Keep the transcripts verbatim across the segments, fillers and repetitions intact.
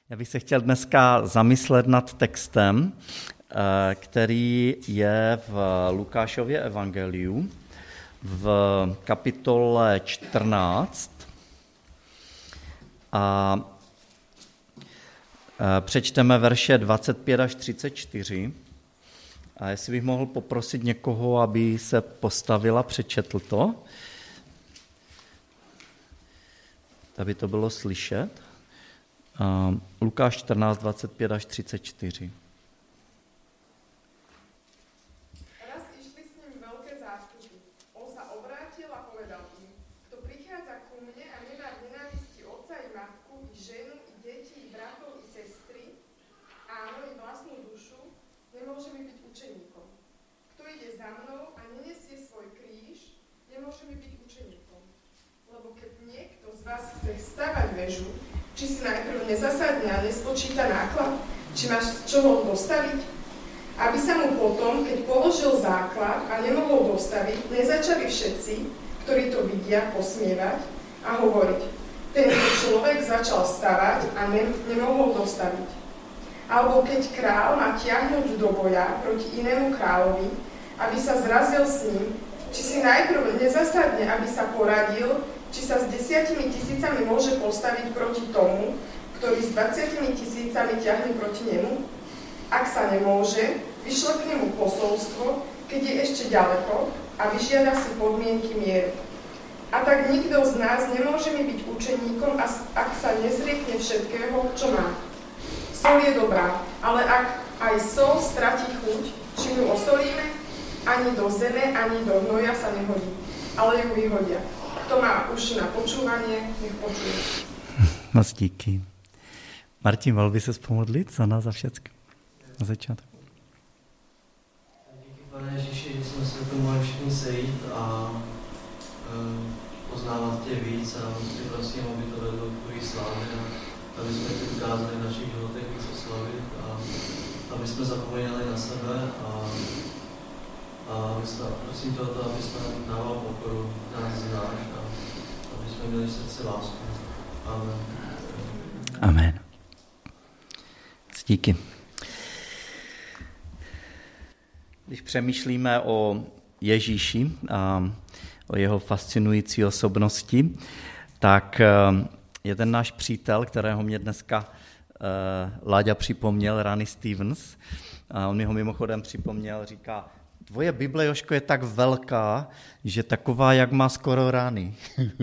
Já bych se chtěl dneska zamyslet nad textem, který je v Lukášově evangeliu v kapitole čtrnáct a přečteme verše dvacet pět až třicet čtyři. A jestli bych mohl poprosit někoho, aby se postavil a přečetl to, aby to bylo slyšet. Lukáš čtrnáct, dvacet pět až třicet čtyři. Raz išli s ním veľké zástupy. On sa obrátil a povedal im: Kto prichádza ku mne a nemá v nenávisti otca i matku, i ženu, i deti, i bratov, i sestry, áno, i vlastnú dušu, nemôže mi byť učeníkom. Kto ide za mnou a nenesie svoj kríž, nemôže mi byť učeníkom. Lebo keď niekto z vás chce stavať väžu, či si najprv nezasadne a nespočíta náklad, či máš z čoho dostaviť, aby sa mu potom, keď položil základ a nemohol dostaviť, nezačali všetci, ktorí to vidia, posmievať a hovoriť: tento človek začal stavať a ne, nemohol dostaviť. Alebo keď král má tiahnuť do boja proti inému kráľovi, aby sa zrazil s ním, či si najprv nezasadne, aby sa poradil, či sa s desiatimi tisícami môže postaviť proti tomu, ktorý s dvaciatimi tisícami ťahne proti nemu? Ak sa nemôže, vyšle k nemu posolstvo, keď je ešte ďaleko, a vyžiada si podmienky mieru. A tak nikto z nás nemôže mi byť učeníkom, ak sa nezriekne všetkého, čo má. Sol je dobrá, ale ak aj sol stratí chuť, či ju osolíme, ani do zeme, ani do hnoja sa nehodí, ale ju vyhodia. Kto má uši na počúvanie, nech počuje. Moc díky. Martin, mohl by se pomodlit za nás a všechno na začátek? Díky, Pane Ježíši, že jsme se tu mohli všichni sejít a e, poznávat tě víc a tě prosím, aby to vedlo k tvojí slávě a aby jsme tě ukázali v našich životech víc oslavit a aby jsme zapomněli na sebe a, a prosím tě o to, aby jsme dával pokoru, nás znáš a aby jsme měli v srdci lásku. Amen. Amen. Díky. Když přemýšlíme o Ježíši a o jeho fascinující osobnosti, tak jeden náš přítel, kterého mě dneska uh, Láďa připomněl, Ranny Stevens, a on mi ho mimochodem připomněl, říká: tvoje Bible, Jožko, je tak velká, že taková, jak má skoro Ranny.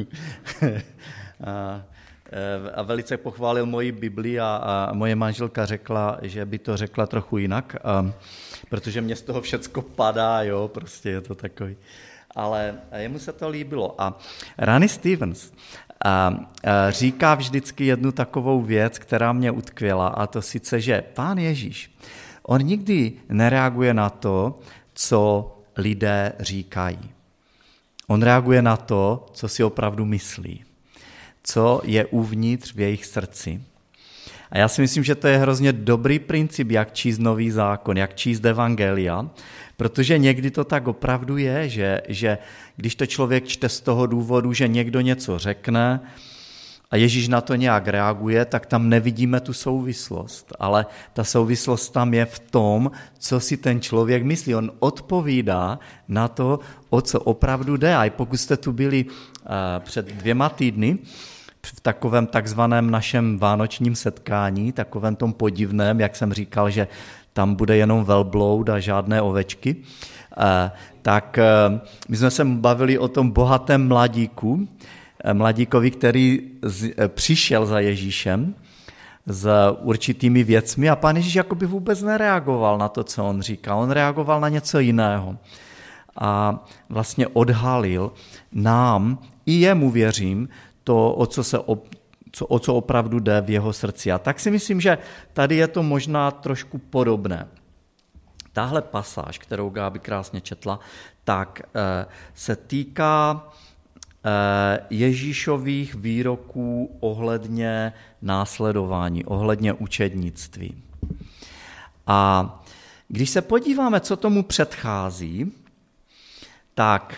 a, a velice pochválil moji Bibli a, a moje manželka řekla, že by to řekla trochu jinak, a, protože mě z toho všecko padá, jo, prostě je to takový. Ale jemu se to líbilo. A Ranny Stevens a, a říká vždycky jednu takovou věc, která mě utkvěla, a to sice, že Pán Ježíš, on nikdy nereaguje na to, co lidé říkají. On reaguje na to, co si opravdu myslí, co je uvnitř v jejich srdci. A já si myslím, že to je hrozně dobrý princip, jak číst Nový zákon, jak číst evangelia, protože někdy to tak opravdu je, že, že když to člověk čte z toho důvodu, že někdo něco řekne a Ježíš na to nějak reaguje, tak tam nevidíme tu souvislost. Ale ta souvislost tam je v tom, co si ten člověk myslí. On odpovídá na to, o co opravdu jde. A i pokud jste tu byli uh, před dvěma týdny, v takovém takzvaném našem vánočním setkání, takovém tom podivném, jak jsem říkal, že tam bude jenom velbloud a žádné ovečky, tak my jsme se bavili o tom bohatém mladíku, mladíkovi, který přišel za Ježíšem s určitými věcmi a Pán Ježíš jakoby vůbec nereagoval na to, co on říkal. On reagoval na něco jiného a vlastně odhalil nám, i jemu věřím, to, o co, se, co, o co opravdu jde v jeho srdci. A tak si myslím, že tady je to možná trošku podobné. Tahle pasáž, kterou Gáby krásně četla, tak eh, se týká eh, Ježíšových výroků ohledně následování, ohledně učednictví. A když se podíváme, co tomu předchází, tak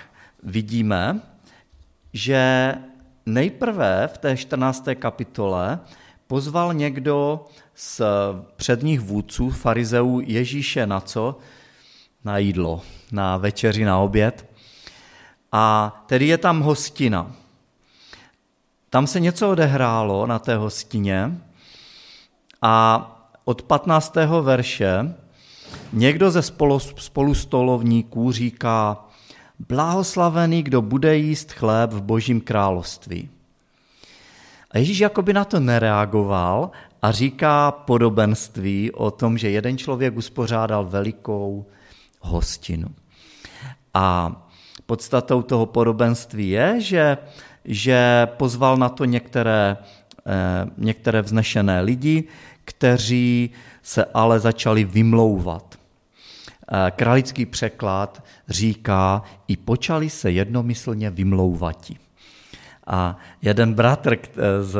vidíme, že nejprve v té čtrnácté kapitole pozval někdo z předních vůdců farizeů Ježíše na co? Na jídlo, na večeři, na oběd. A tedy je tam hostina. Tam se něco odehrálo na té hostině a od patnáctého verše někdo ze spolu, spolustolovníků říká: blahoslavený, kdo bude jíst chléb v Božím království. A Ježíš jakoby na to nereagoval a říká podobenství o tom, že jeden člověk uspořádal velikou hostinu. A podstatou toho podobenství je, že, že pozval na to některé, eh, některé vznešené lidi, kteří se ale začali vymlouvat. Eh, Kralický překlad říká, i počali se jednomyslně vymlouvati. A jeden bratr, z,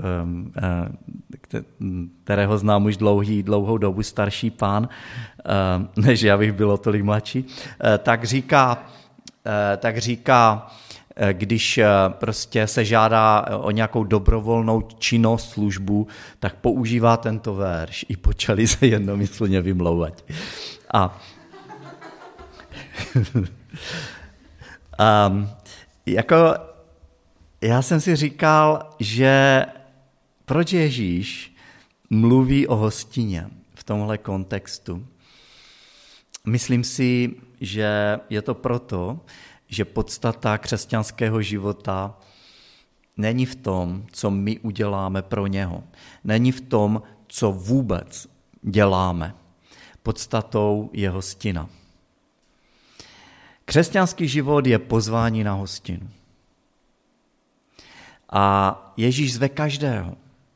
kterého znám už dlouhý, dlouhou dobu, starší pán, než já bych byl o tolik mladší, tak říká, tak říká, když prostě se žádá o nějakou dobrovolnou činnost, službu, tak používá tento verš. I počali se jednomyslně vymlouvat. A um, jako já jsem si říkal, že proč Ježíš mluví o hostině v tomhle kontextu. Myslím si, že je to proto, že podstata křesťanského života není v tom, co my uděláme pro něho. Není v tom, co vůbec děláme. Podstatou je hostina. Křesťanský život je pozvání na hostinu. A Ježíš zve každého.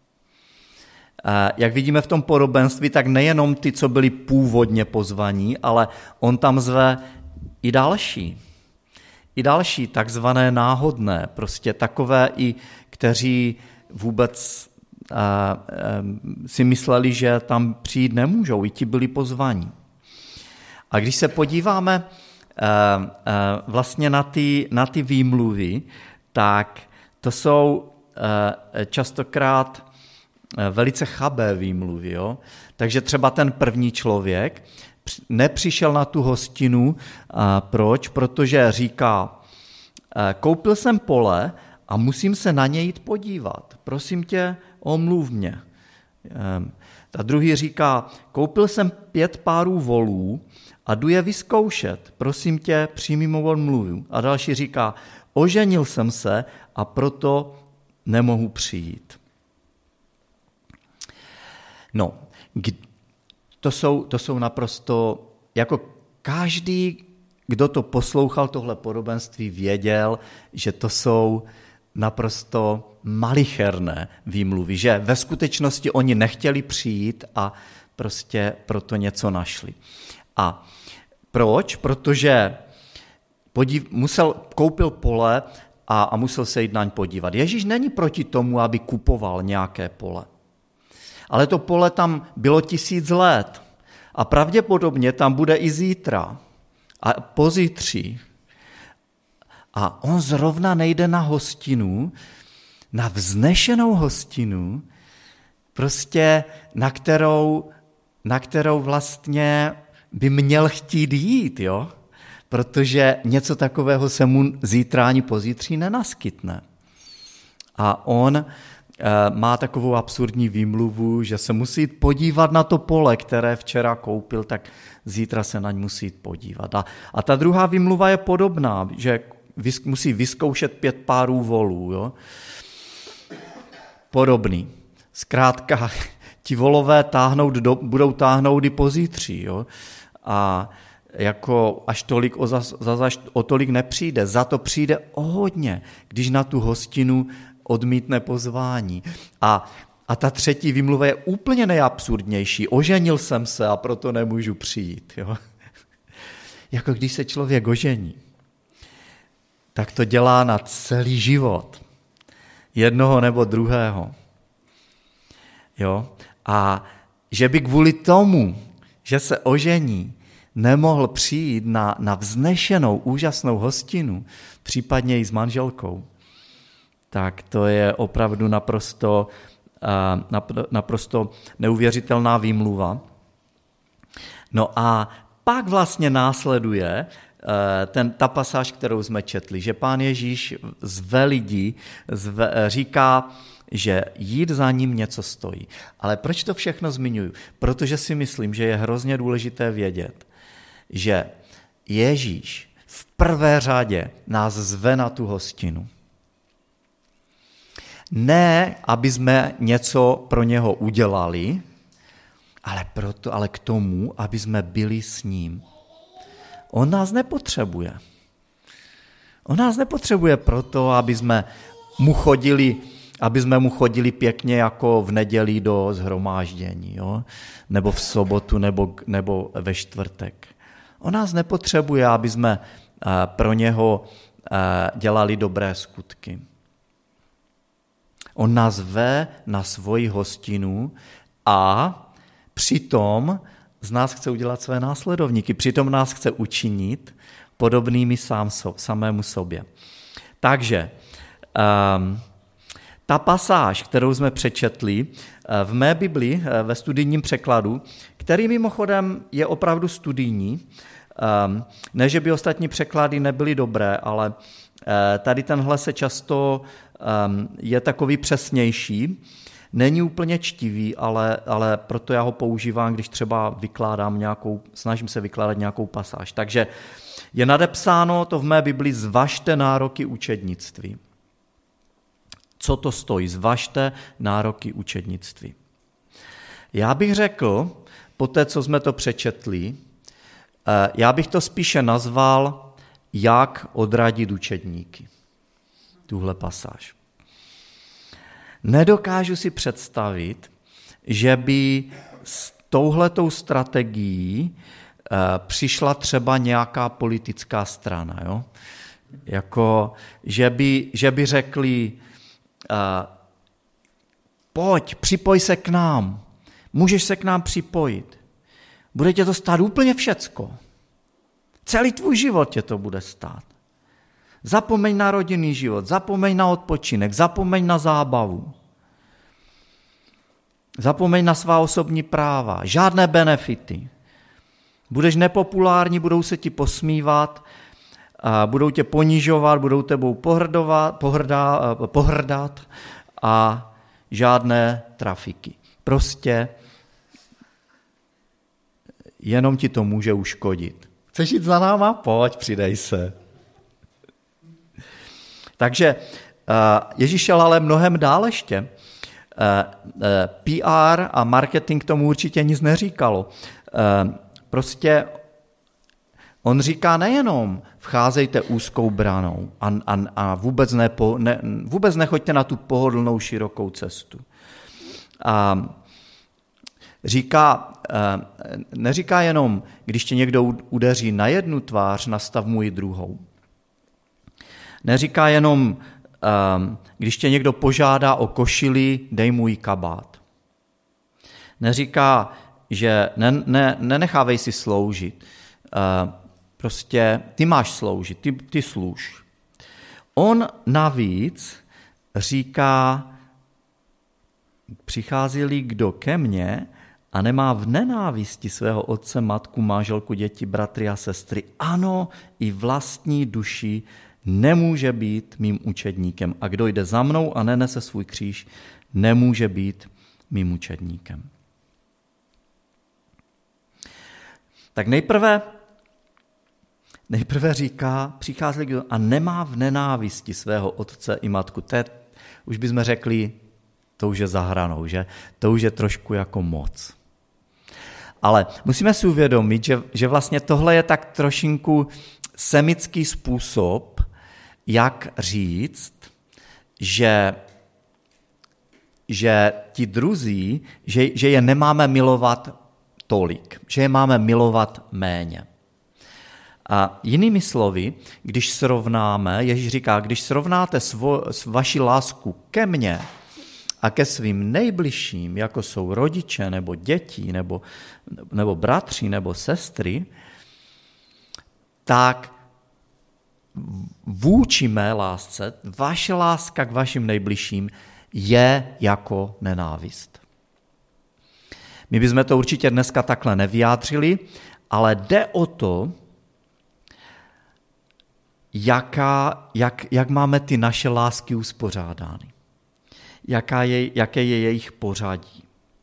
A jak vidíme v tom podobenství, tak nejenom ty, co byli původně pozvaní, ale on tam zve i další. I další, takzvané náhodné, prostě takové i, kteří vůbec a, a, si mysleli, že tam přijít nemůžou, i ti byli pozvaní. A když se podíváme a, a, vlastně na ty, na ty výmluvy, tak to jsou častokrát velice chabé výmluvy. Jo? Takže třeba ten první člověk nepřišel na tu hostinu. Proč? Protože říká, koupil jsem pole a musím se na něj jít podívat. Prosím tě, omluv mě. A druhý říká, koupil jsem pět párů volů a jdu je vyzkoušet. Prosím tě, přijmi mou omluvu. A další říká, oženil jsem se a proto nemohu přijít. No, to jsou, to jsou naprosto, jako každý, kdo to poslouchal, tohle podobenství, věděl, že to jsou naprosto malicherné výmluvy, že ve skutečnosti oni nechtěli přijít a prostě proto něco našli. A proč? Protože podív, musel, koupil pole a, a musel se jít na ň podívat. Ježíš není proti tomu, aby kupoval nějaké pole. Ale to pole tam bylo tisíc let a pravděpodobně tam bude i zítra a pozítří. A on zrovna nejde na hostinu, na vznešenou hostinu, prostě na kterou, na kterou vlastně by měl chtít jít, jo? Protože něco takového se mu zítra ani pozítří nenaskytne. A on e, má takovou absurdní výmluvu, že se musí jít podívat na to pole, které včera koupil, tak zítra se na ň musí jít podívat. A, a ta druhá výmluva je podobná, že vys, musí vyzkoušet pět párů volů. Jo? Podobný. Zkrátka, ti volové táhnout do, budou táhnout i pozítří. Jo? A jako až tolik o, zas, zas, o tolik nepřijde. Za to přijde o hodně, když na tu hostinu odmítne pozvání. A, a ta třetí výmluva je úplně nejabsurdnější. Oženil jsem se a proto nemůžu přijít. Jo? Jako když se člověk ožení, tak to dělá na celý život. Jednoho nebo druhého. Jo? A že by kvůli tomu, že se ožení, nemohl přijít na, na vznešenou, úžasnou hostinu, případně i s manželkou, tak to je opravdu naprosto naprosto neuvěřitelná výmluva. No a pak vlastně následuje ten, ta pasáž, kterou jsme četli, že Pán Ježíš zve lidí, zve, říká, že jít za ním něco stojí. Ale proč to všechno zmiňuji? Protože si myslím, že je hrozně důležité vědět, že Ježíš v prvé řadě nás zve na tu hostinu. Ne, aby jsme něco pro něho udělali, ale, proto, ale k tomu, aby jsme byli s ním. On nás nepotřebuje. On nás nepotřebuje proto, aby jsme mu chodili, aby jsme mu chodili pěkně jako v neděli do shromáždění, jo? Nebo v sobotu, nebo, nebo ve čtvrtek. On nás nepotřebuje, aby jsme pro něho dělali dobré skutky. On nás ve na svoji hostinu a přitom z nás chce udělat své následovníky, přitom nás chce učinit podobnými sám so, samému sobě. Takže um, ta pasáž, kterou jsme přečetli v mé Biblii ve studijním překladu, který mimochodem je opravdu studijní, um, ne, že by ostatní překlady nebyly dobré, ale uh, tady tenhle se často um, je takový přesnější. Není úplně čtivý, ale, ale proto já ho používám, když třeba vykládám nějakou, snažím se vykládat nějakou pasáž. Takže je nadepsáno to v mé Biblii, zvažte nároky učednictví. Co to stojí? Zvažte nároky učednictví. Já bych řekl, po té, co jsme to přečetli, já bych to spíše nazval, jak odradit učedníky. Tuhle pasáž. Nedokážu si představit, že by s touhletou strategií přišla třeba nějaká politická strana. Jo? Jako, že by, že by řekli, pojď, připoj se k nám, můžeš se k nám připojit. Bude tě to stát úplně všecko. Celý tvůj život tě to bude stát. Zapomeň na rodinný život, zapomeň na odpočinek, zapomeň na zábavu. Zapomeň na svá osobní práva, žádné benefity. Budeš nepopulární, budou se ti posmívat, budou tě ponižovat, budou tebou pohrdovat, pohrdá, pohrdat a žádné trafiky. Prostě jenom ti to může uškodit. Chceš jít za náma? Pojď, přidej se. Takže Ježíš šel ale mnohem dál ještě. P R a marketing tomu určitě nic neříkalo. Prostě on říká nejenom vcházejte úzkou branou a, a, a vůbec, nepo, ne, vůbec nechoďte na tu pohodlnou širokou cestu. A říká, neříká jenom, když tě někdo udeří na jednu tvář, nastav mu ji druhou. Neříká jenom, když tě někdo požádá o košili, dej mu ji kabát. Neříká, že ne, ne, nenechávej si sloužit. Prostě ty máš sloužit, ty, ty služ. On navíc říká, přichází-li kdo ke mně a nemá v nenávisti svého otce, matku, manželku, děti, bratry a sestry, ano, i vlastní duši, nemůže být mým učedníkem. A kdo jde za mnou a nenese svůj kříž, nemůže být mým učedníkem. Tak nejprve, nejprve říká, přichází kdo a nemá v nenávisti svého otce i matku. To je, už bychom řekli, to už je za hranou, že? To už je trošku jako moc. Ale musíme si uvědomit, že, že vlastně tohle je tak trošinku semický způsob, jak říct, že, že ti druzí, že, že je nemáme milovat tolik, že je máme milovat méně. A jinými slovy, když srovnáme, Ježíš říká, když srovnáte svo, vaši lásku ke mně a ke svým nejbližším, jako jsou rodiče nebo děti, nebo, nebo bratři, nebo sestry, tak vůči mé lásce, vaše láska k vašim nejbližším je jako nenávist. My bychom to určitě dneska takhle nevyjádřili, ale jde o to, jaká, jak, jak máme ty naše lásky uspořádány. Jaká je, jaké je jejich pořadí.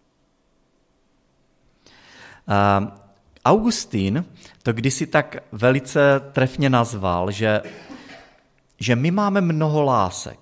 Uh, Augustín to kdysi tak velice trefně nazval, že, že my máme mnoho lásek.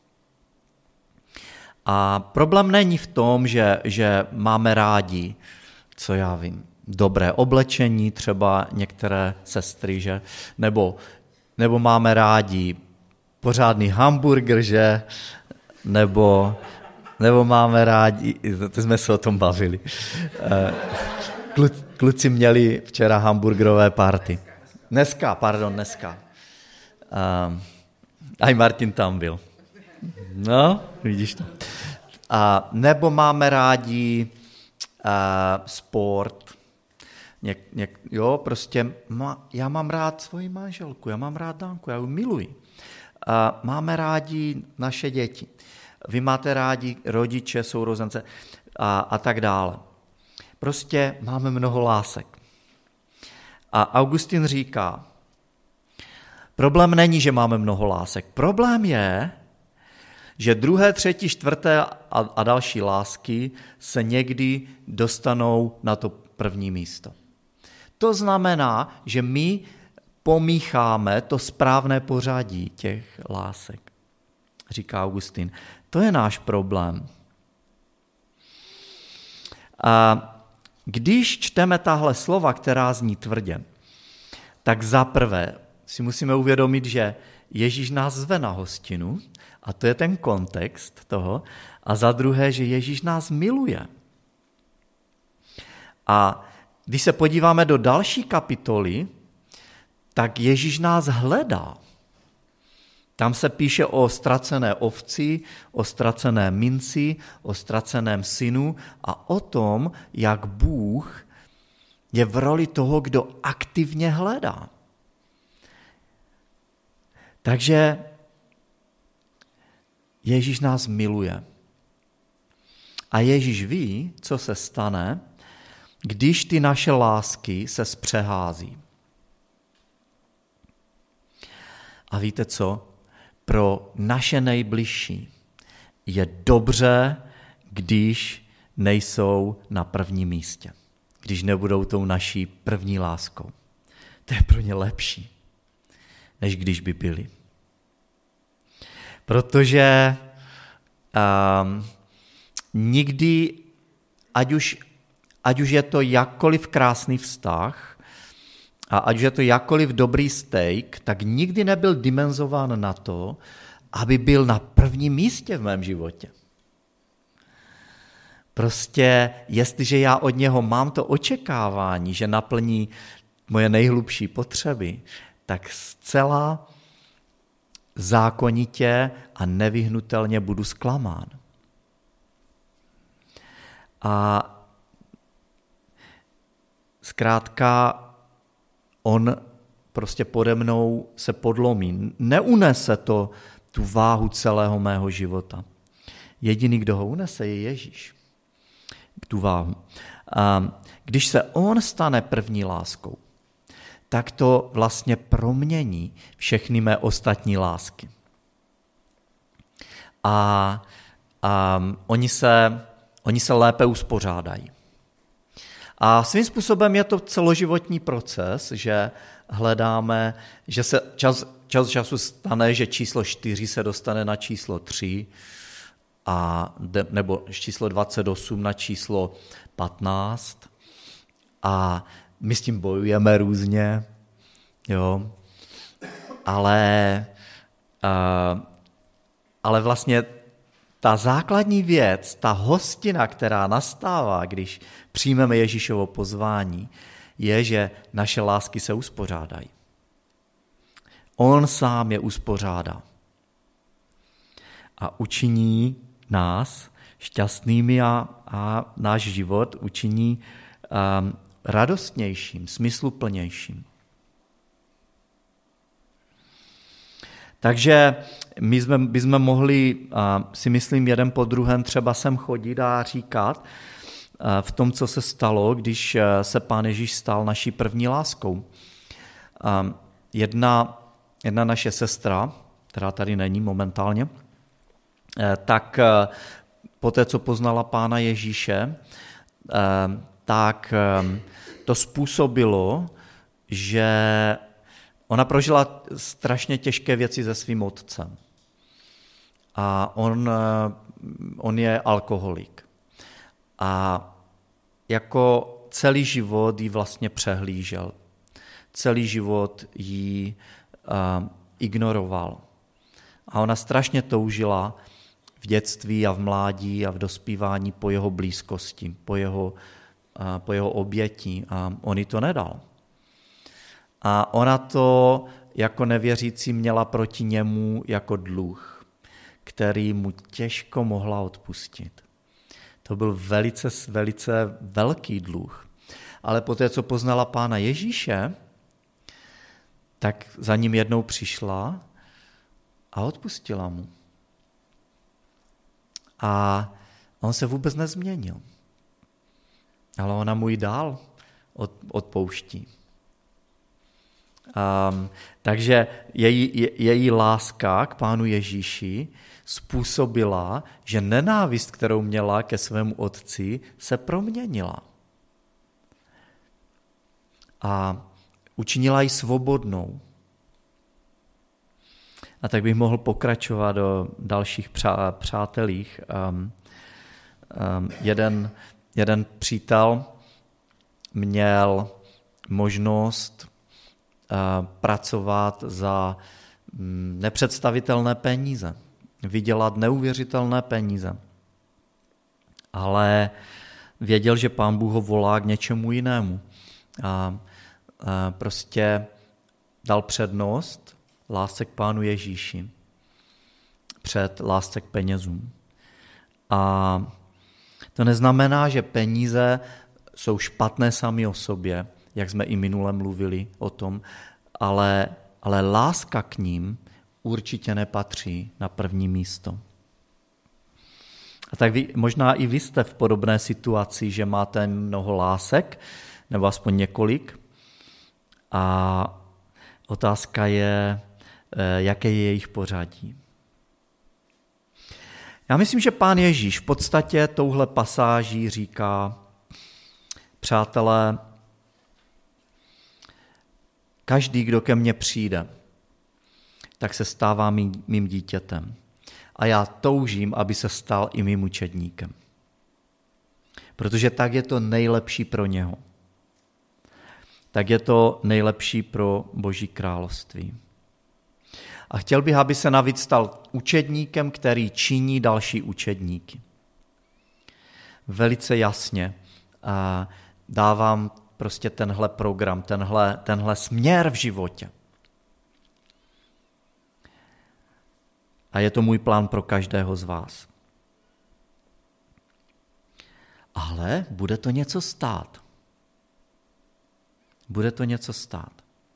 A problém není v tom, že, že máme rádi, co já vím, dobré oblečení, třeba některé sestry, že? Nebo, nebo máme rádi pořádný hamburger, že? Nebo, nebo máme rádi, to jsme se o tom bavili, Klu, kluci měli včera hamburgerové party. Dneska, pardon, dneska. Um, aj Martin tam byl. No, vidíš to. A nebo máme rádi uh, sport. Něk, něk, jo, prostě má, já mám rád svoji manželku, já mám rád Danku, já ji miluji. Uh, máme rádi naše děti. Vy máte rádi rodiče, sourozence a, a tak dále. Prostě máme mnoho lásek. A Augustín říká, problém není, že máme mnoho lásek. Problém je, že druhé, třetí, čtvrté a, a další lásky se někdy dostanou na to první místo. To znamená, že my pomícháme to správné pořadí těch lásek, říká Augustín. To je náš problém. A když čteme tahle slova, která zní tvrdě, tak zaprvé si musíme uvědomit, že Ježíš nás zve na hostinu, a to je ten kontext toho, a za druhé, že Ježíš nás miluje. A když se podíváme do další kapitoly, tak Ježíš nás hledá. Tam se píše o ztracené ovci, o ztracené minci, o ztraceném synu a o tom, jak Bůh je v roli toho, kdo aktivně hledá. Takže Ježíš nás miluje. A Ježíš ví, co se stane, když ty naše lásky se zpřehází. A víte co? Pro naše nejbližší je dobře, když nejsou na prvním místě. Když nebudou tou naší první láskou. To je pro ně lepší, než když by byli. Protože um, nikdy, ať už, ať už je to jakkoliv krásný vztah, a ať už je to jakkoliv dobrý steak, tak nikdy nebyl dimenzován na to, aby byl na prvním místě v mém životě. Prostě, jestliže já od něho mám to očekávání, že naplní moje nejhlubší potřeby, tak zcela zákonitě a nevyhnutelně budu zklamán. A zkrátka on prostě pode mnou se podlomí. Neunese to tu váhu celého mého života. Jediný, kdo ho unese, je Ježíš. Tu váhu. A když se on stane první láskou, tak to vlastně promění všechny mé ostatní lásky. A, a oni, se, oni se lépe uspořádají. A svým způsobem je to celoživotní proces, že hledáme, že se čas, čas času stane, že číslo čtyři se dostane na číslo tři, a, nebo číslo dvacet osm na číslo patnáct. A my s tím bojujeme různě, jo. Ale, uh, ale vlastně ta základní věc, ta hostina, která nastává, když přijmeme Ježíšovo pozvání, je, že naše lásky se uspořádají. On sám je uspořádá. A učiní nás šťastnými a, a náš život učiní um, radostnějším, smysluplnějším. Takže my jsme, bychom mohli, si myslím, jeden po druhém třeba sem chodit a říkat v tom, co se stalo, když se Pán Ježíš stal naší první láskou. Jedna, jedna naše sestra, která tady není momentálně, tak poté, co poznala Pána Ježíše, tak to způsobilo, že ona prožila strašně těžké věci se svým otcem. A on, on je alkoholik. A jako celý život ji vlastně přehlížel. Celý život ji uh, ignoroval. A ona strašně toužila v dětství a v mládí a v dospívání po jeho blízkosti, po jeho, uh, po jeho obětí. A on jí to nedal. A ona to jako nevěřící měla proti němu jako dluh, který mu těžko mohla odpustit. To byl velice, velice velký dluh. Ale poté, co poznala Pána Ježíše, tak za ním jednou přišla a odpustila mu. A on se vůbec nezměnil. Ale ona mu ji dál odpouští. Um, takže její, je, její láska k Pánu Ježíši způsobila, že nenávist, kterou měla ke svému otci, se proměnila. A učinila ji svobodnou. A tak bych mohl pokračovat do dalších přá, přátelích. Um, um, jeden, jeden přítel měl možnost pracovat za nepředstavitelné peníze, vydělat neuvěřitelné peníze. Ale věděl, že Pán Bůh ho volá k něčemu jinému. A prostě dal přednost lásce k Pánu Ježíši před lásce k penězům. A to neznamená, že peníze jsou špatné sami o sobě, jak jsme i minule mluvili o tom, ale, ale láska k ním určitě nepatří na první místo. A tak vy, možná i vy jste v podobné situaci, že máte mnoho lásek, nebo aspoň několik, a otázka je, jaké je jejich pořadí. Já myslím, že Pán Ježíš v podstatě touhle pasáží říká: přátelé, každý, kdo ke mně přijde, tak se stává mým, mým dítětem. A já toužím, aby se stal i mým učedníkem. Protože tak je to nejlepší pro něho. Tak je to nejlepší pro Boží království. A chtěl bych, aby se navíc stal učedníkem, který činí další učedníky. Velice jasně a dávám prostě tenhle program, tenhle, tenhle směr v životě. A je to můj plán pro každého z vás. Ale bude to něco stát. Bude to něco stát.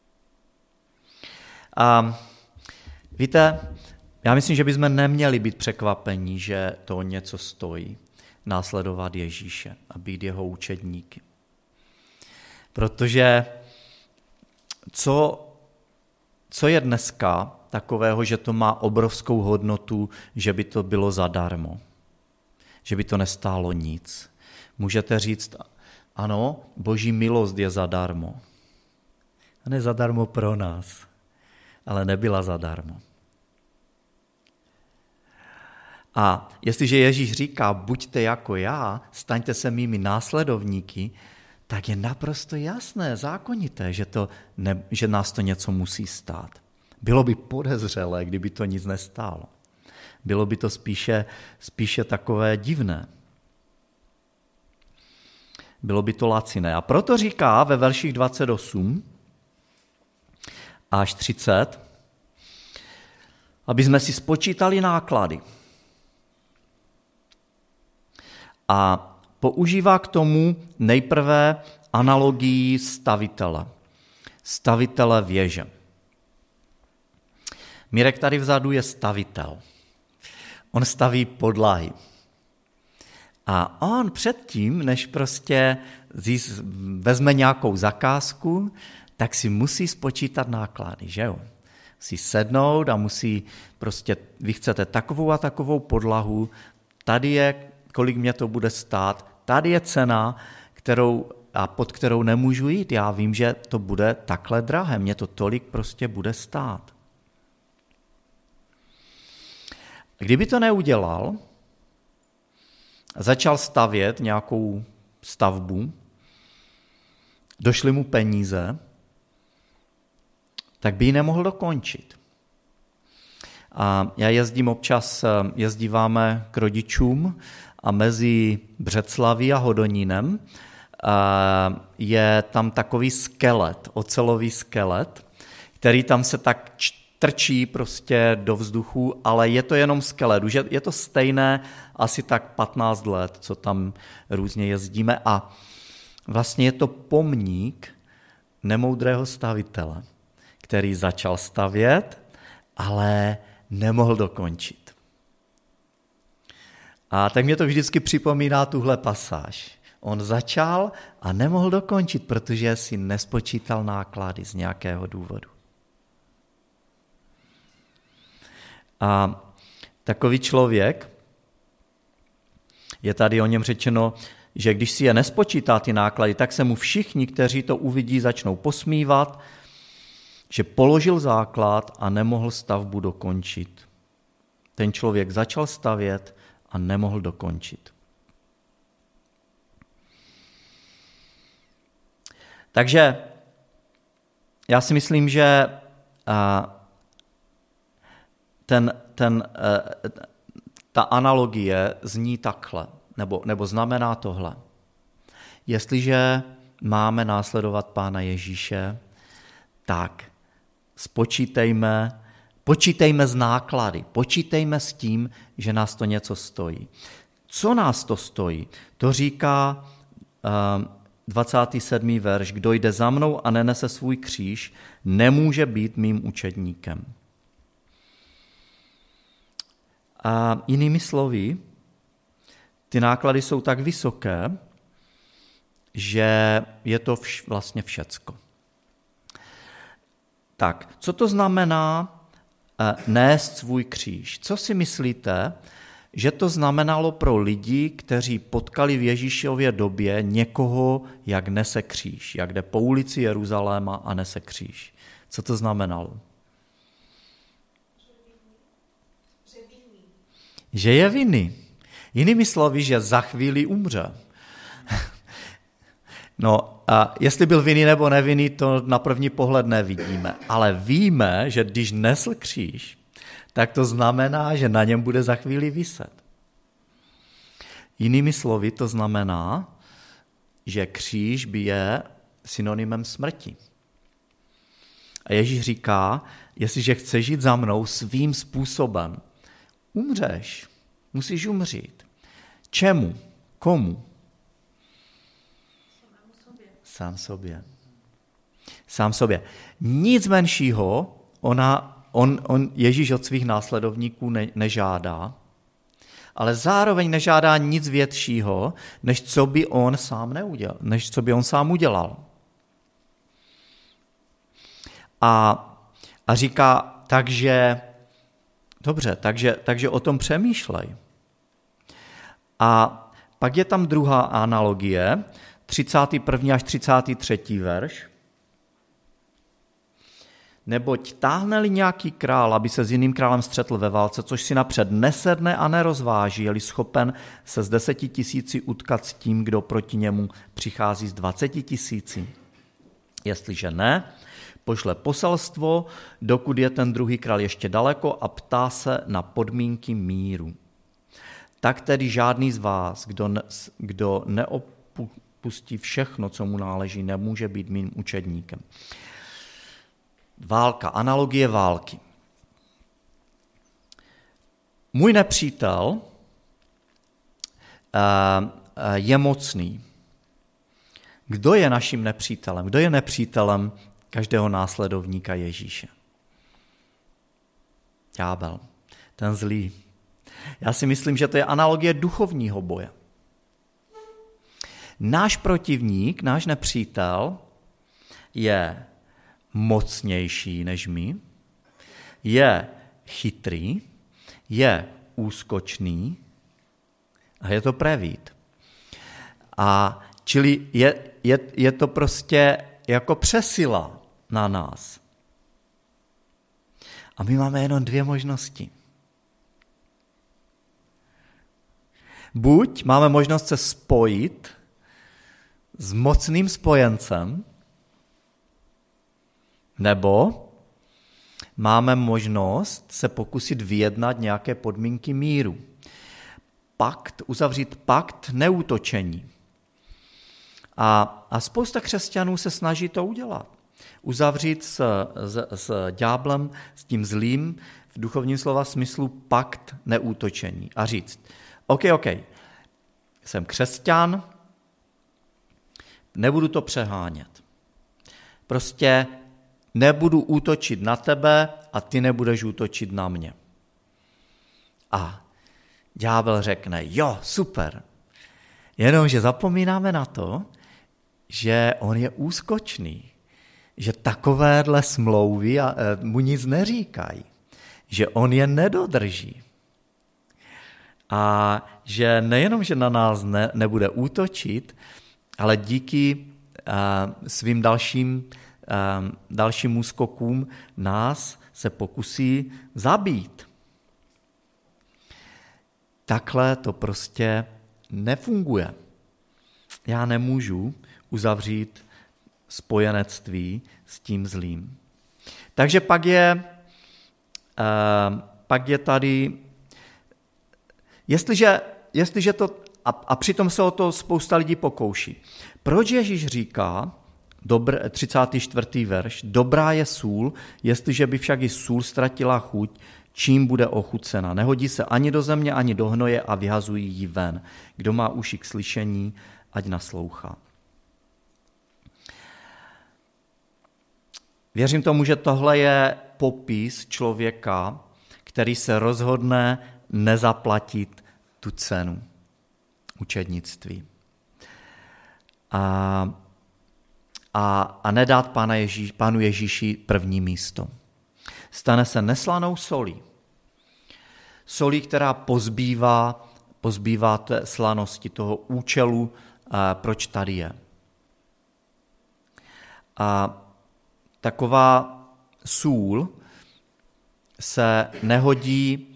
A víte, já myslím, že bychom neměli být překvapení, že to něco stojí, následovat Ježíše a být jeho učedníky. Protože co, co je dneska takového, že to má obrovskou hodnotu, že by to bylo zadarmo, že by to nestálo nic. Můžete říct, ano, Boží milost je zadarmo. A ne zadarmo pro nás, ale nebyla zadarmo. A jestliže Ježíš říká, buďte jako já, staňte se mými následovníky, tak je naprosto jasné, zákonité, že, to ne, že nás to něco musí stát. Bylo by podezřelé, kdyby to nic nestálo. Bylo by to spíše, spíše takové divné. Bylo by to laciné. A proto říká ve verších dvacet osm až třicet, aby jsme si spočítali náklady. A používá k tomu nejprve analogii stavitele. Stavitele věže. Mirek tady vzadu je stavitel. On staví podlahy. A on předtím, než prostě vezme nějakou zakázku, tak si musí spočítat náklady, že jo? Musí sednout a musí prostě, vy chcete takovou a takovou podlahu, tady je, kolik mě to bude stát, tady je cena, kterou, a pod kterou nemůžu jít. Já vím, že to bude takhle drahé, mě to tolik prostě bude stát. Kdyby to neudělal, začal stavět nějakou stavbu, došly mu peníze, tak by ji nemohl dokončit. A já jezdím občas, jezdíváme k rodičům a mezi Břeclaví a Hodonínem je tam takový skelet, ocelový skelet, který tam se tak trčí prostě do vzduchu, ale je to jenom skelet. Už je, je to stejné asi tak patnáct let, co tam různě jezdíme a vlastně je to pomník nemoudrého stavitele, který začal stavět, ale nemohl dokončit. A tak mě to vždycky připomíná tuhle pasáž. On začal a nemohl dokončit, protože si nespočítal náklady z nějakého důvodu. A takový člověk, je tady o něm řečeno, že když si je nespočítá ty náklady, tak se mu všichni, kteří to uvidí, začnou posmívat, že položil základ a nemohl stavbu dokončit. Ten člověk začal stavět a nemohl dokončit. Takže já si myslím, že ten, ten, ta analogie zní takhle, nebo, nebo znamená tohle. Jestliže máme následovat Pána Ježíše, tak spočítejme, počítejme z náklady, počítejme s tím, že nás to něco stojí. Co nás to stojí? To říká uh, dvacátý sedmý verš. Kdo jde za mnou a nenese svůj kříž, nemůže být mým učedníkem. A jinými slovy, ty náklady jsou tak vysoké, že je to vš- vlastně všecko. Tak, co to znamená eh, nést svůj kříž? Co si myslíte, že to znamenalo pro lidi, kteří potkali v Ježíšově době někoho, jak nese kříž, jak jde po ulici Jeruzaléma a nese kříž? Co to znamenalo? Že je vinný. Jinými slovy, že za chvíli umře. No a jestli byl vinný nebo nevinný, to na první pohled nevidíme. Ale víme, že když nesl kříž, tak to znamená, že na něm bude za chvíli viset. Jinými slovy to znamená, že kříž by je synonymem smrti. A Ježíš říká, jestliže chceš žít za mnou svým způsobem, umřeš, musíš umřít. Čemu? Komu? Sám sobě. Sám sobě. Nic menšího ona, on, on Ježíš od svých následovníků ne, nežádá, ale zároveň nežádá nic většího, než co by on sám neudělal, než co by on sám udělal. A, a říká, takže, dobře, takže, takže o tom přemýšlej. A pak je tam druhá analogie, třicátý první až třicátý třetí verš. Neboť táhne-li nějaký král, aby se s jiným králem střetl ve válce, což si napřed nesedne a nerozváží, je-li schopen se z deseti tisíci utkat s tím, kdo proti němu přichází z dvaceti tisíci. Jestliže ne, pošle poselstvo, dokud je ten druhý král ještě daleko a ptá se na podmínky míru. Tak tedy žádný z vás, kdo, ne, kdo neopustí všechno, co mu náleží, nemůže být mým učedníkem. Válka, analogie války. Můj nepřítel je mocný. Kdo je naším nepřítelem? Kdo je nepřítelem každého následovníka Ježíše? ďábel, ten zlý. Já si myslím, že to je analogie duchovního boje. Náš protivník, náš nepřítel je mocnější než my, je chytrý, je úskočný a je to prevít. A čili je, je, je to prostě jako přesila na nás. A my máme jenom dvě možnosti. Buď máme možnost se spojit s mocným spojencem, nebo máme možnost se pokusit vyjednat nějaké podmínky míru. Pakt, uzavřít pakt neútočení. A, a spousta křesťanů se snaží to udělat. Uzavřít s, s, s ďáblem, s tím zlým, v duchovním slova smyslu pakt neútočení. A říct, OK, OK, jsem křesťan, nebudu to přehánět. Prostě nebudu útočit na tebe a ty nebudeš útočit na mě. A ďábel řekne, jo, super. Jenomže zapomínáme na to, že on je úskočný, že takovéhle smlouvy mu nic neříkají, že on je nedodrží. A že nejenom, že na nás ne, nebude útočit, ale díky uh, svým dalším, uh, dalším úskokům nás se pokusí zabít. Takhle to prostě nefunguje. Já nemůžu uzavřít spojenectví s tím zlým. Takže pak je, uh, pak je tady, jestliže, jestliže to, a, a přitom se o to spousta lidí pokouší. Proč Ježíš říká, dobr, třicátý čtvrtý verš, dobrá je sůl, jestliže by však i sůl ztratila chuť, čím bude ochucena. Nehodí se ani do země, ani do hnoje a vyhazují ji ven. Kdo má uši k slyšení, ať naslouchá. Věřím tomu, že tohle je popis člověka, který se rozhodne nezaplatit tu cenu učednictví. A, a, a nedát Pána Ježíš, Pánu Ježíši první místo. Stane se neslanou solí. Solí, která pozbývá, pozbývá té slanosti, toho účelu, proč tady je. A taková sůl se nehodí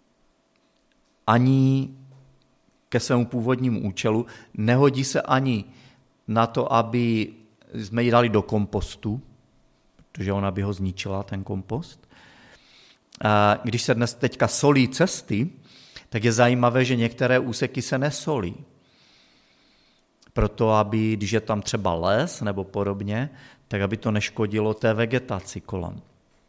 ani ke svému původnímu účelu, nehodí se ani na to, aby jsme ji dali do kompostu, protože ona by ho zničila, ten kompost. Když se dnes teďka solí cesty, tak je zajímavé, že některé úseky se nesolí. Proto, aby, když je tam třeba les nebo podobně, tak aby to neškodilo té vegetaci kolem.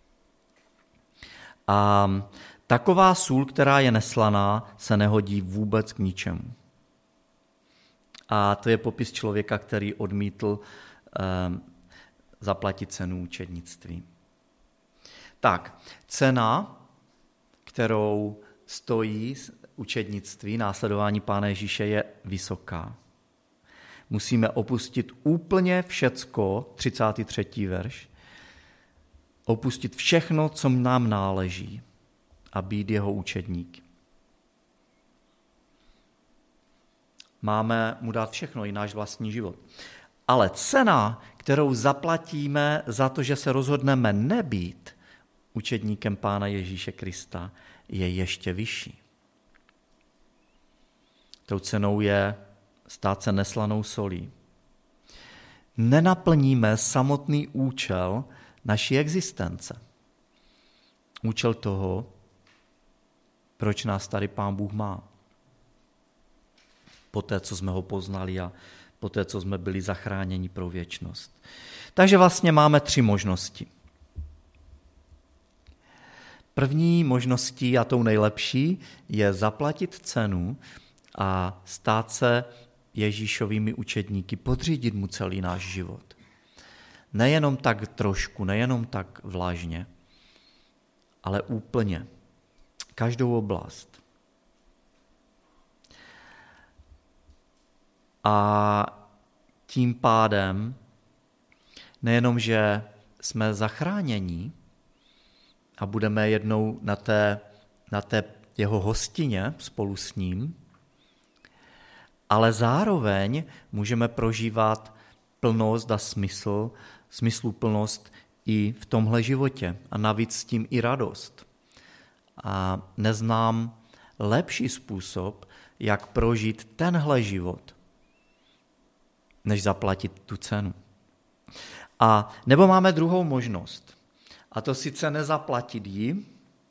A taková sůl, která je neslaná, se nehodí vůbec k ničemu. A to je popis člověka, který odmítl eh, zaplatit cenu učednictví. Tak, cena, kterou stojí učednictví, následování Pána Ježíše, je vysoká. Musíme opustit úplně všecko, třicátý třetí verš, opustit všechno, co nám náleží a být jeho učedník. Máme mu dát všechno, i náš vlastní život. Ale cena, kterou zaplatíme za to, že se rozhodneme nebýt učedníkem Pána Ježíše Krista, je ještě vyšší. Tou cenou je stát se neslanou solí. Nenaplníme samotný účel naší existence. Účel toho, proč nás tady Pán Bůh má. Poté, co jsme ho poznali a poté, co jsme byli zachráněni pro věčnost. Takže vlastně máme tři možnosti. První možností a tou nejlepší je zaplatit cenu a stát se Ježíšovými učedníky, podřídit mu celý náš život. Nejenom tak trošku, nejenom tak vlažně, ale úplně. Každou oblast. A tím pádem nejenom, že jsme zachráněni a budeme jednou na té, na té jeho hostině spolu s ním, ale zároveň můžeme prožívat plnost a smysl, smysluplnost i v tomhle životě a navíc s tím i radost. A neznám lepší způsob, jak prožít tenhle život, než zaplatit tu cenu. A nebo máme druhou možnost, a to sice nezaplatit ji,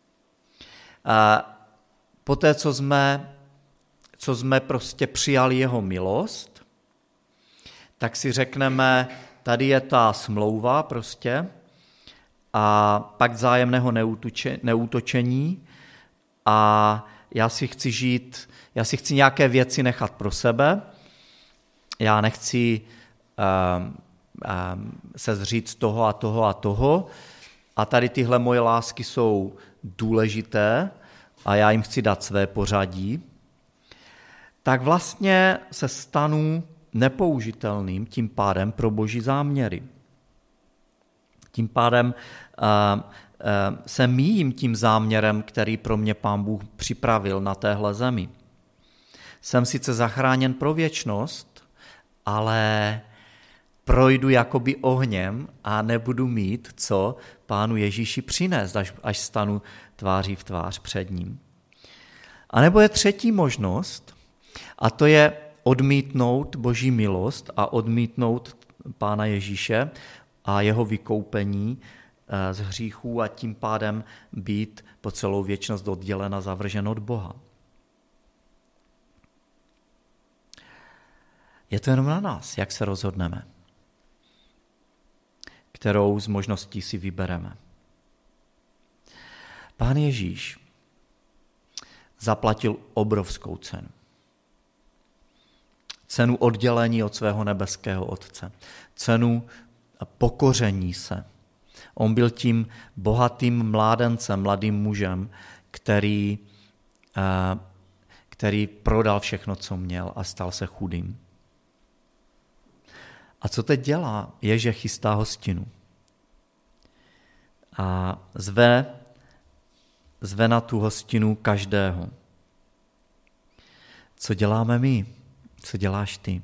a poté, co jsme, co jsme prostě přijali jeho milost, tak si řekneme, tady je ta smlouva prostě a pakt vzájemného neútočení a já si chci žít, já si chci nějaké věci nechat pro sebe, já nechci um, um, se zříct toho a toho a toho a tady tyhle moje lásky jsou důležité a já jim chci dát své pořadí, tak vlastně se stanu nepoužitelným tím pádem pro boží záměry. Tím pádem uh, uh, se míjím tím záměrem, který pro mě Pán Bůh připravil na téhle zemi. Jsem sice zachráněn pro věčnost, ale projdu jakoby ohněm a nebudu mít co Pánu Ježíši přinést, až, až stanu tváří v tvář před ním. A nebo je třetí možnost, a to je odmítnout boží milost a odmítnout Pána Ježíše a jeho vykoupení z hříchů a tím pádem být po celou věčnost oddělen a zavržen od Boha. Je to jenom na nás, jak se rozhodneme, kterou z možností si vybereme. Pán Ježíš zaplatil obrovskou cenu. Cenu oddělení od svého nebeského Otce. Cenu pokoření se. On byl tím bohatým mládencem, mladým mužem, který, který prodal všechno, co měl a stal se chudým. A co teď dělá, je, že chystá hostinu. A zve, zve na tu hostinu každého. Co děláme my? Co děláš ty?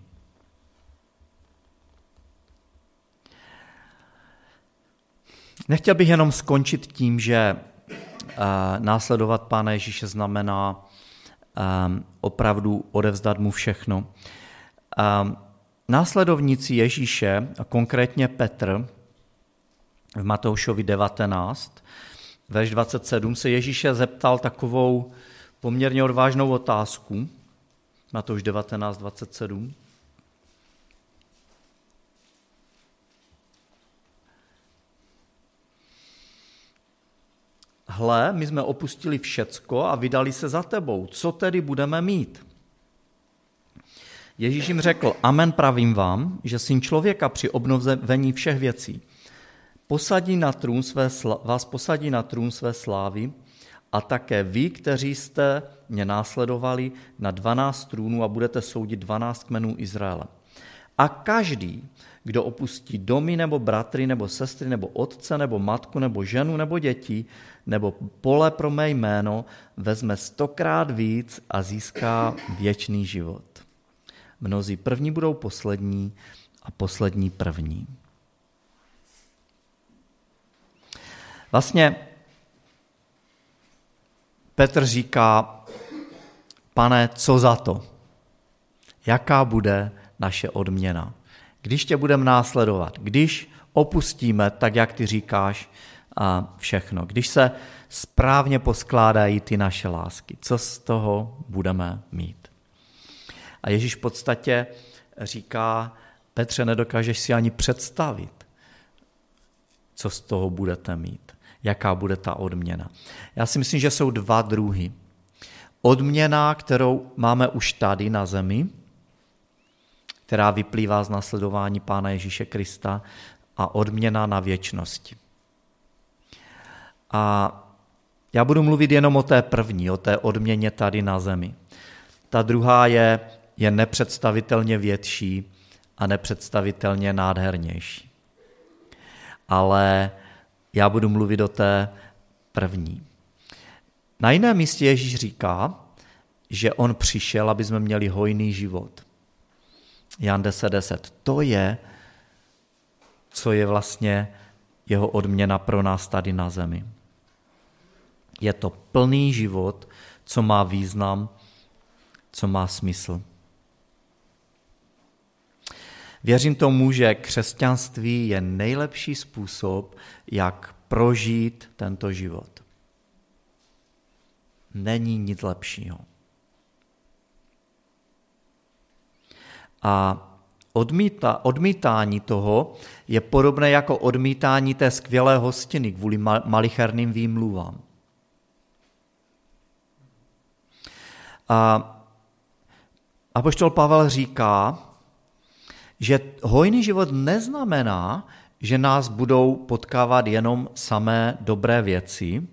Nechtěl bych jenom skončit tím, že uh, následovat Pána Ježíše znamená um, opravdu odevzdat mu všechno. Um, následovníci Ježíše, a konkrétně Petr, v Matoušovi devatenáct, verš dvacet sedm, se Ježíše zeptal takovou poměrně odvážnou otázku. Matouš devatenáct, dvacet sedm. Hle, my jsme opustili všecko a vydali se za tebou. Co tedy budeme mít? Ježíš jim řekl, amen pravím vám, že Syn člověka při obnovení všech věcí posadí na trůn své, vás posadí na trůn své slávy a také vy, kteří jste mě následovali, na dvanáct trůnů a budete soudit dvanáct kmenů Izraele. A každý, kdo opustí domy nebo bratry nebo sestry nebo otce nebo matku nebo ženu nebo děti nebo pole pro mé jméno, vezme stokrát víc a získá věčný život. Mnozí první budou poslední a poslední první. Vlastně Petr říká, Pane, co za to? Jaká bude naše odměna? Když tě budeme následovat, když opustíme, tak jak ty říkáš, a všechno, když se správně poskládají ty naše lásky, co z toho budeme mít? A Ježíš v podstatě říká, Petře, nedokážeš si ani představit, co z toho budete mít, jaká bude ta odměna. Já si myslím, že jsou dva druhy. Odměna, kterou máme už tady na zemi, která vyplývá z následování Pána Ježíše Krista, a odměna na věčnosti. A Já budu mluvit jenom o té první, o té odměně tady na zemi. Ta druhá je, je nepředstavitelně větší a nepředstavitelně nádhernější. Ale já budu mluvit o té první. Na jiném místě Ježíš říká, že on přišel, aby jsme měli hojný život. Jan deset deset. To je, co je vlastně jeho odměna pro nás tady na zemi. Je to plný život, co má význam, co má smysl. Věřím tomu, že křesťanství je nejlepší způsob, jak prožít tento život. Není nic lepšího. A odmíta, odmítání toho je podobné jako odmítání té skvělé hostiny kvůli malicherným výmluvám. A apoštol Pavel říká, že hojný život neznamená, že nás budou potkávat jenom samé dobré věci,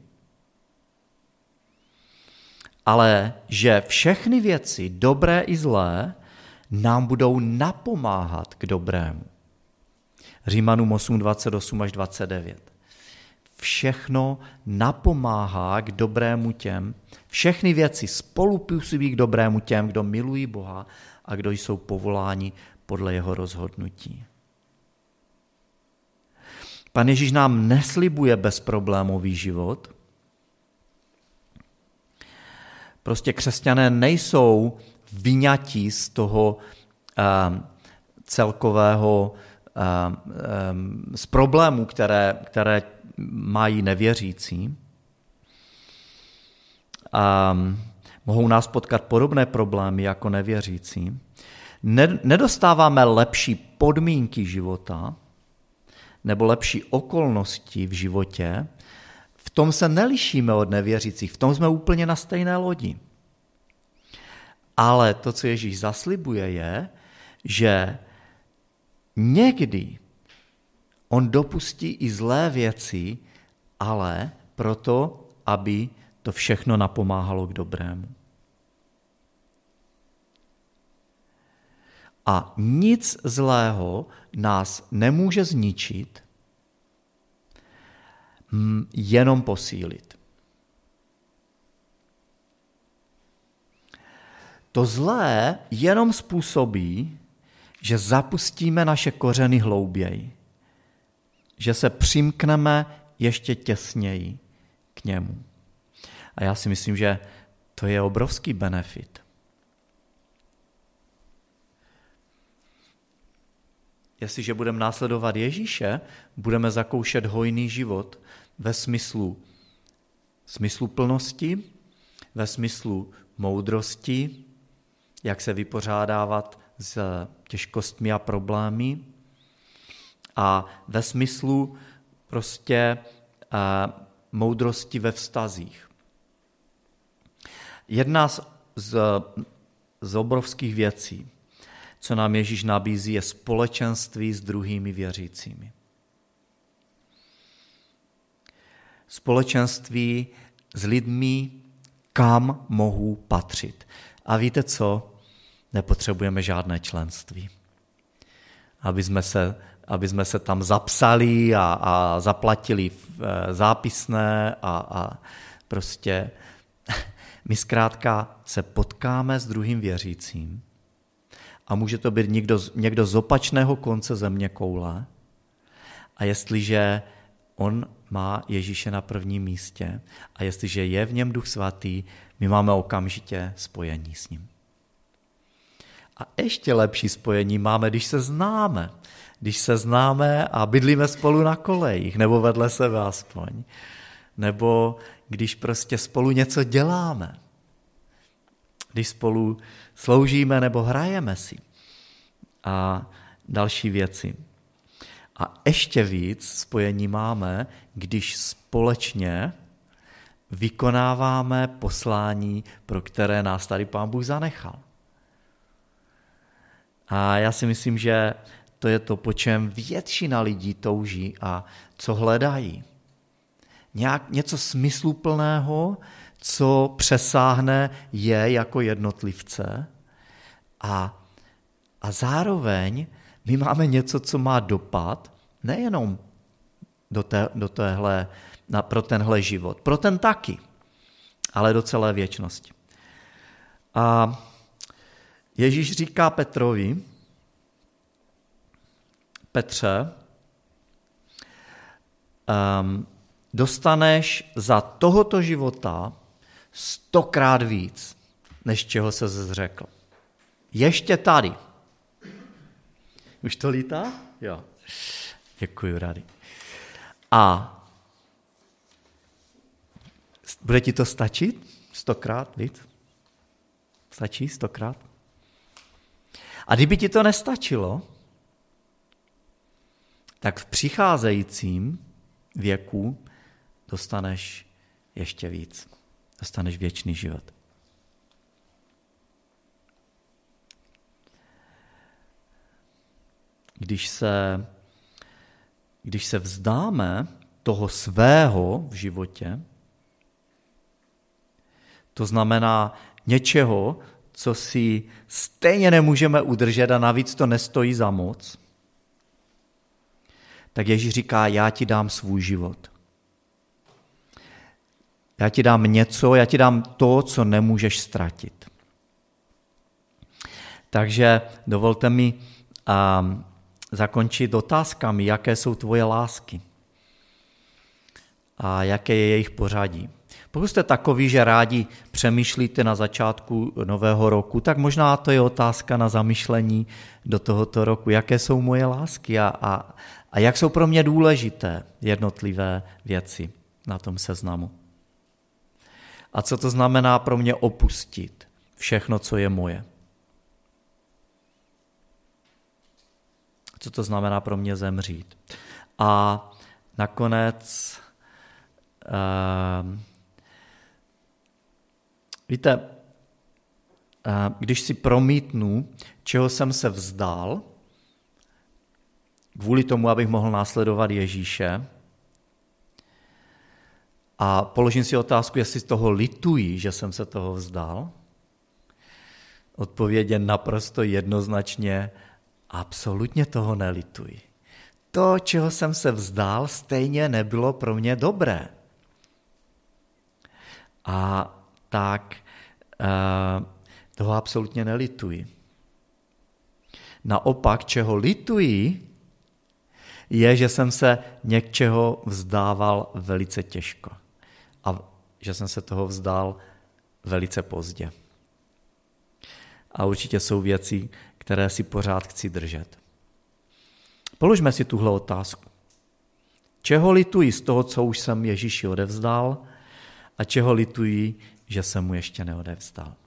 ale že všechny věci, dobré i zlé, nám budou napomáhat k dobrému. Římanům osm dvacet osm až dvacet devět. Všechno napomáhá k dobrému těm, všechny věci spolupůsobí k dobrému těm, kdo milují Boha a kdo jsou povoláni podle jeho rozhodnutí. Pan Ježíš nám neslibuje bezproblémový život. Prostě křesťané nejsou vyňatí z toho um, celkového um, um, z problémů, které, které mají nevěřící. Um, mohou nás potkat podobné problémy jako nevěřící. Nedostáváme lepší podmínky života nebo lepší okolnosti v životě, v tom se nelišíme od nevěřících, v tom jsme úplně na stejné lodi. Ale to, co Ježíš zaslibuje, je, že někdy on dopustí i zlé věci, ale proto, aby to všechno napomáhalo k dobrému. A nic zlého nás nemůže zničit, jenom posílit. To zlé jenom způsobí, že zapustíme naše kořeny hlouběji, že se přimkneme ještě těsněji k němu. A já si myslím, že to je obrovský benefit. Jestliže budeme následovat Ježíše, budeme zakoušet hojný život ve smyslu smysluplnosti, ve smyslu moudrosti, jak se vypořádávat s těžkostmi a problémy a ve smyslu prostě uh, moudrosti ve vztazích. Jedna z, z, z obrovských věcí, co nám Ježíš nabízí, je společenství s druhými věřícími. Společenství s lidmi, kam mohu patřit. A víte co? Nepotřebujeme žádné členství. Aby jsme se, aby jsme se tam zapsali a, a zaplatili zápisné a, a prostě my zkrátka se potkáme s druhým věřícím a může to být někdo, někdo z opačného konce zeměkoule a jestliže on má Ježíše na prvním místě a jestliže je v něm Duch Svatý, my máme okamžitě spojení s ním. A ještě lepší spojení máme, když se známe. Když se známe a bydlíme spolu na kolejích, nebo vedle sebe aspoň. Nebo když prostě spolu něco děláme. Když spolu sloužíme nebo hrajeme si. A další věci. A ještě víc spojení máme, když společně vykonáváme poslání, pro které nás tady Pán Bůh zanechal. A já si myslím, že to je to, po čem většina lidí touží a co hledají. nějak, něco smysluplného, co přesáhne je jako jednotlivce a, a zároveň my máme něco, co má dopad nejenom do, té, do téhle, na, pro tenhle život, pro ten taky, ale do celé věčnosti. A Ježíš říká Petrovi, Petře, um, dostaneš za tohoto života stokrát víc, než čeho se zřekl. Ještě tady. Už to lítá? Jo. Děkuji, Rady. A bude ti to stačit? Stokrát víc? Stačí stokrát? A kdyby ti to nestačilo, tak v přicházejícím věku dostaneš ještě víc. Dostaneš věčný život. Když se, když se vzdáme toho svého v životě, to znamená něčeho, co si stejně nemůžeme udržet a navíc to nestojí za moc, tak Ježíš říká, já ti dám svůj život. Já ti dám něco, já ti dám to, co nemůžeš ztratit. Takže dovolte mi um, zakončit otázkami, jaké jsou tvoje lásky a jaké je jejich pořadí. Pokud jste takoví, že rádi přemýšlíte na začátku nového roku, tak možná to je otázka na zamyšlení do tohoto roku, jaké jsou moje lásky a, a, a jak jsou pro mě důležité jednotlivé věci na tom seznamu. A co to znamená pro mě opustit všechno, co je moje. Co to znamená pro mě zemřít. A nakonec, uh, víte, uh, když si promítnu, čeho jsem se vzdal, kvůli tomu, abych mohl následovat Ježíše, a položím si otázku, jestli z toho lituji, že jsem se toho vzdal. Odpověď je naprosto jednoznačně, absolutně toho nelituji. To, čeho jsem se vzdal, stejně nebylo pro mě dobré. A tak uh, toho absolutně nelituji. Naopak, čeho lituji, je, že jsem se něčeho vzdával velice těžko. A že jsem se toho vzdal velice pozdě. A určitě jsou věci, které si pořád chci držet. Položme si tuhle otázku. Čeho lituji z toho, co už jsem Ježíši odevzdal, a čeho lituji, že jsem mu ještě neodevzdal?